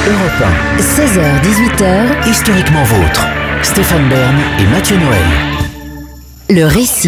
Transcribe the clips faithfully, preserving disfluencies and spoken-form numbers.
Europe un. seize heures dix-huit heures. Historiquement vôtre. Stéphane Bern et Mathieu Noël. Le récit.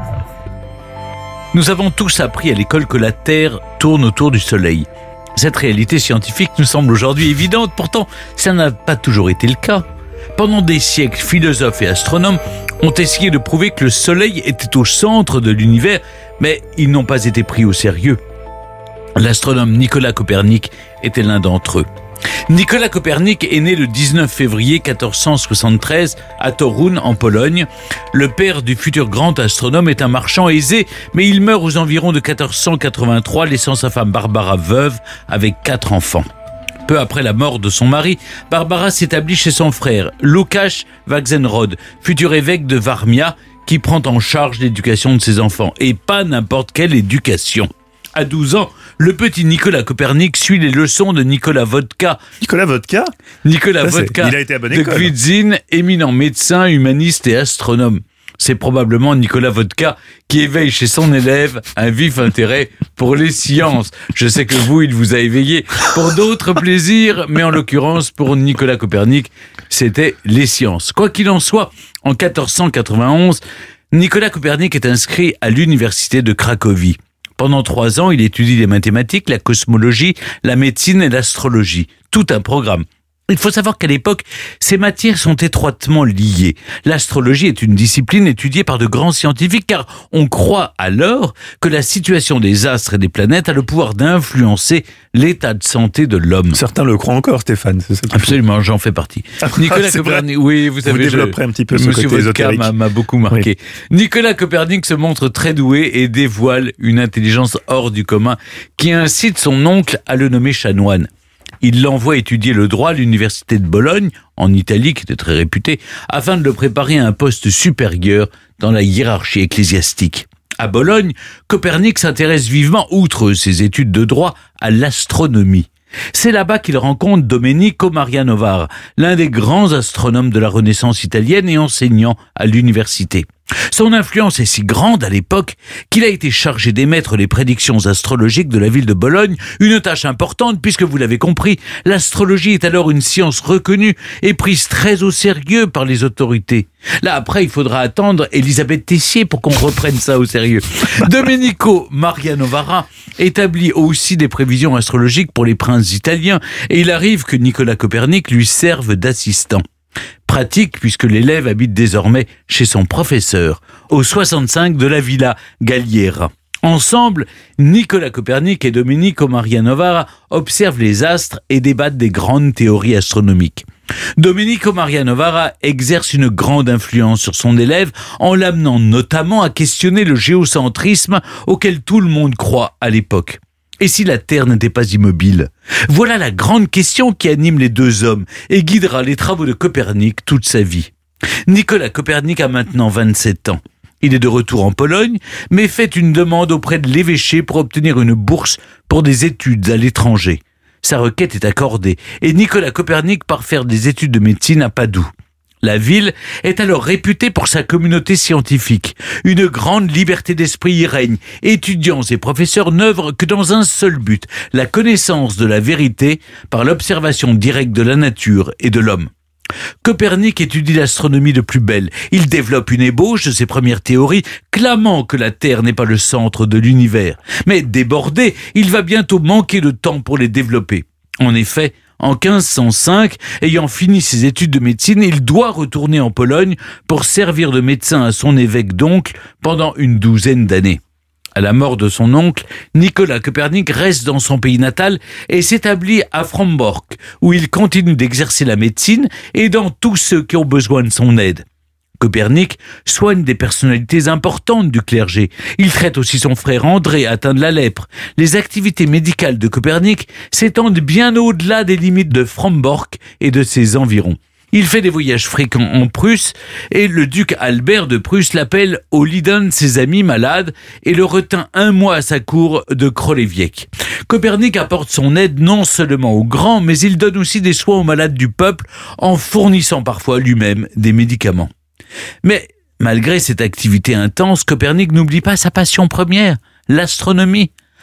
Nous avons tous appris à l'école que la Terre tourne autour du Soleil. Cette réalité scientifique nous semble aujourd'hui évidente, pourtant ça n'a pas toujours été le cas. Pendant des siècles, philosophes et astronomes ont essayé de prouver que le Soleil était au centre de l'univers, mais ils n'ont pas été pris au sérieux. L'astronome Nicolas Copernic était l'un d'entre eux. Nicolas Copernic est né le dix-neuf février quatorze cent soixante-treize à Toruń en Pologne. Le père du futur grand astronome est un marchand aisé, mais il meurt aux environs de quatorze cent quatre-vingt-trois, laissant sa femme Barbara veuve avec quatre enfants. Peu après la mort de son mari, Barbara s'établit chez son frère, Łukasz Wachsenrod, futur évêque de Warmia, qui prend en charge l'éducation de ses enfants. Et pas n'importe quelle éducation. À douze ans, le petit Nicolas Copernic suit les leçons de Nicolas Wodka. Nicolas Wodka Nicolas Ça, Wodka il a été à bonne de école. Kwidzyn, éminent médecin, humaniste et astronome. C'est probablement Nicolas Wodka qui éveille chez son élève un vif intérêt pour les sciences. Je sais que vous, il vous a éveillé pour d'autres plaisirs, mais en l'occurrence, pour Nicolas Copernic, c'était les sciences. Quoi qu'il en soit, en quatorze cent quatre-vingt-onze, Nicolas Copernic est inscrit à l'université de Cracovie. Pendant trois ans, il étudie les mathématiques, la cosmologie, la médecine et l'astrologie. Tout un programme. Il faut savoir qu'à l'époque, ces matières sont étroitement liées. L'astrologie est une discipline étudiée par de grands scientifiques car on croit alors que la situation des astres et des planètes a le pouvoir d'influencer l'état de santé de l'homme. Certains le croient encore, Stéphane. C'est ça qu'il faut. Absolument, j'en fais partie. Ah, Nicolas c'est Copernic, oui, vous savez, Vous développerez je, un petit peu ce Monsieur côté Wodka ésotérique. m'a, m'a beaucoup marqué. Oui. Nicolas Copernic se montre très doué et dévoile une intelligence hors du commun qui incite son oncle à le nommer chanoine. Il l'envoie étudier le droit à l'université de Bologne, en Italie, qui était très réputée, afin de le préparer à un poste supérieur dans la hiérarchie ecclésiastique. À Bologne, Copernic s'intéresse vivement, outre ses études de droit, à l'astronomie. C'est là-bas qu'il rencontre Domenico Maria Novara, l'un des grands astronomes de la Renaissance italienne et enseignant à l'université. Son influence est si grande à l'époque qu'il a été chargé d'émettre les prédictions astrologiques de la ville de Bologne, une tâche importante puisque, vous l'avez compris, l'astrologie est alors une science reconnue et prise très au sérieux par les autorités. Là, après, il faudra attendre Elisabeth Tessier pour qu'on reprenne ça au sérieux. Domenico Maria Novara établit aussi des prévisions astrologiques pour les princes italiens et il arrive que Nicolas Copernic lui serve d'assistant. Pratique puisque l'élève habite désormais chez son professeur, au soixante-cinq de la Villa Galliera. Ensemble, Nicolas Copernic et Domenico Maria Novara observent les astres et débattent des grandes théories astronomiques. Domenico Maria Novara exerce une grande influence sur son élève en l'amenant notamment à questionner le géocentrisme auquel tout le monde croit à l'époque. Et si la Terre n'était pas immobile ? Voilà la grande question qui anime les deux hommes et guidera les travaux de Copernic toute sa vie. Nicolas Copernic a maintenant vingt-sept ans. Il est de retour en Pologne, mais fait une demande auprès de l'évêché pour obtenir une bourse pour des études à l'étranger. Sa requête est accordée et Nicolas Copernic part faire des études de médecine à Padoue. La ville est alors réputée pour sa communauté scientifique. Une grande liberté d'esprit y règne. Étudiants et professeurs n'œuvrent que dans un seul but, la connaissance de la vérité par l'observation directe de la nature et de l'homme. Copernic étudie l'astronomie de plus belle. Il développe une ébauche de ses premières théories, clamant que la Terre n'est pas le centre de l'univers. Mais débordé, il va bientôt manquer de temps pour les développer. En effet, en quinze cent cinq, ayant fini ses études de médecine, il doit retourner en Pologne pour servir de médecin à son évêque d'oncle pendant une douzaine d'années. À la mort de son oncle, Nicolas Copernic reste dans son pays natal et s'établit à Frombork, où il continue d'exercer la médecine, aidant tous ceux qui ont besoin de son aide. Copernic soigne des personnalités importantes du clergé. Il traite aussi son frère André, atteint de la lèpre. Les activités médicales de Copernic s'étendent bien au-delà des limites de Frombork et de ses environs. Il fait des voyages fréquents en Prusse et le duc Albert de Prusse l'appelle au lit d'un de ses amis malades et le retint un mois à sa cour de Królewieck. Copernic apporte son aide non seulement aux grands, mais il donne aussi des soins aux malades du peuple en fournissant parfois lui-même des médicaments. Mais malgré cette activité intense, Copernic n'oublie pas sa passion première, l'astronomie.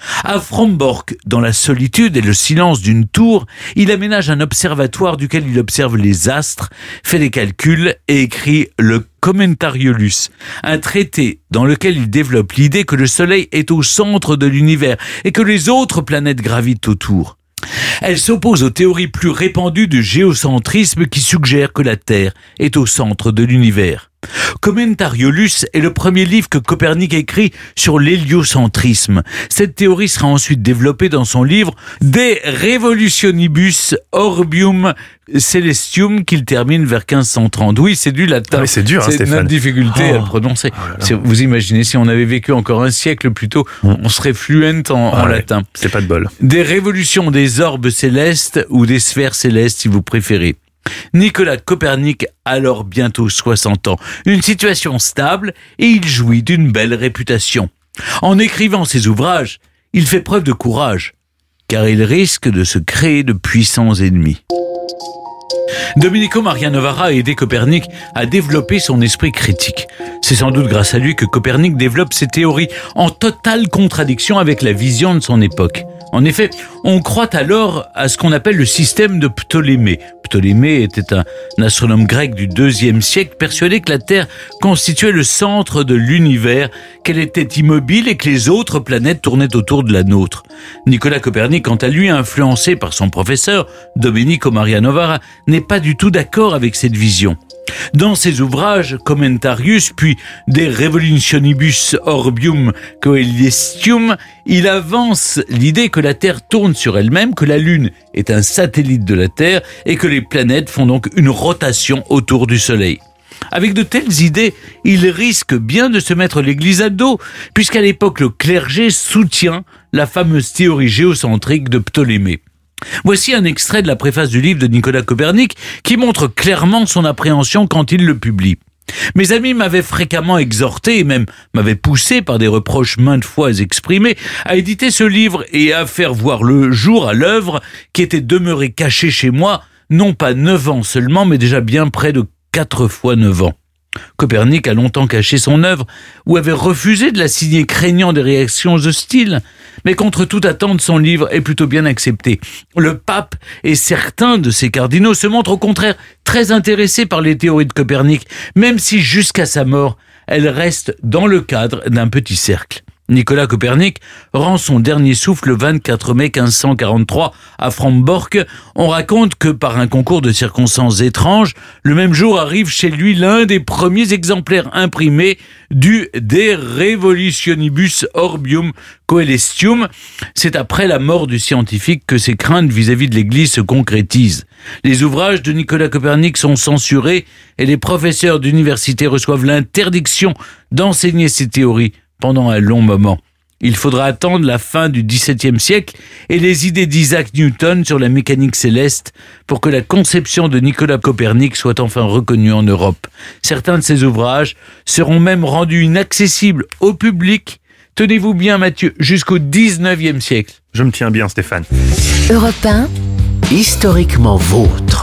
À Frombork, dans la solitude et le silence d'une tour, il aménage un observatoire duquel il observe les astres, fait des calculs et écrit le Commentariolus, un traité dans lequel il développe l'idée que le Soleil est au centre de l'univers et que les autres planètes gravitent autour. Elle s'oppose aux théories plus répandues du géocentrisme qui suggèrent que la Terre est au centre de l'univers. Commentariolus est le premier livre que Copernic écrit sur l'héliocentrisme. Cette théorie sera ensuite développée dans son livre De Revolutionibus Orbium Celestium qu'il termine vers quinze cent trente. Oui, c'est du latin. Ah oui, c'est dur, hein, c'est Stéphane. notre difficulté Oh. à le prononcer. Oh là là. C'est- Vous imaginez, si on avait vécu encore un siècle plus tôt, Mm. on serait fluent en, en Ah ouais, latin. C'est pas de bol. Des révolutions des orbes célestes ou des sphères célestes si vous préférez. Nicolas Copernic a alors bientôt soixante ans, une situation stable et il jouit d'une belle réputation. En écrivant ses ouvrages, il fait preuve de courage, car il risque de se créer de puissants ennemis. Domenico Maria Novara a aidé Copernic à développer son esprit critique. C'est sans doute grâce à lui que Copernic développe ses théories en totale contradiction avec la vision de son époque. En effet, on croit alors à ce qu'on appelle le système de Ptolémée. Ptolémée était un astronome grec du deuxième siècle persuadé que la Terre constituait le centre de l'univers, qu'elle était immobile et que les autres planètes tournaient autour de la nôtre. Nicolas Copernic, quant à lui, influencé par son professeur, Domenico Maria Novara, n'est pas du tout d'accord avec cette vision. Dans ses ouvrages Commentarius puis De Revolutionibus Orbium Coelestium, il avance l'idée que la Terre tourne sur elle-même, que la Lune est un satellite de la Terre et que les planètes font donc une rotation autour du Soleil. Avec de telles idées, il risque bien de se mettre l'église à dos, puisqu'à l'époque le clergé soutient la fameuse théorie géocentrique de Ptolémée. Voici un extrait de la préface du livre de Nicolas Copernic qui montre clairement son appréhension quand il le publie. Mes amis m'avaient fréquemment exhorté et même m'avaient poussé par des reproches maintes fois exprimés à éditer ce livre et à faire voir le jour à l'œuvre qui était demeurée cachée chez moi, non pas neuf ans seulement, mais déjà bien près de quatre fois neuf ans. Copernic a longtemps caché son œuvre ou avait refusé de la signer craignant des réactions hostiles. Mais contre toute attente, son livre est plutôt bien accepté. Le pape et certains de ses cardinaux se montrent au contraire très intéressés par les théories de Copernic, même si jusqu'à sa mort, elles restent dans le cadre d'un petit cercle. Nicolas Copernic rend son dernier souffle le vingt-quatre mai quinze cent quarante-trois à Frombork. On raconte que par un concours de circonstances étranges, le même jour arrive chez lui l'un des premiers exemplaires imprimés du De Revolutionibus Orbium Coelestium. C'est après la mort du scientifique que ses craintes vis-à-vis de l'Église se concrétisent. Les ouvrages de Nicolas Copernic sont censurés et les professeurs d'université reçoivent l'interdiction d'enseigner ces théories pendant un long moment. Il faudra attendre la fin du dix-septième siècle et les idées d'Isaac Newton sur la mécanique céleste pour que la conception de Nicolas Copernic soit enfin reconnue en Europe. Certains de ces ouvrages seront même rendus inaccessibles au public, tenez-vous bien Mathieu, jusqu'au dix-neuvième siècle. Je me tiens bien, Stéphane. Europe un, Historiquement vôtre.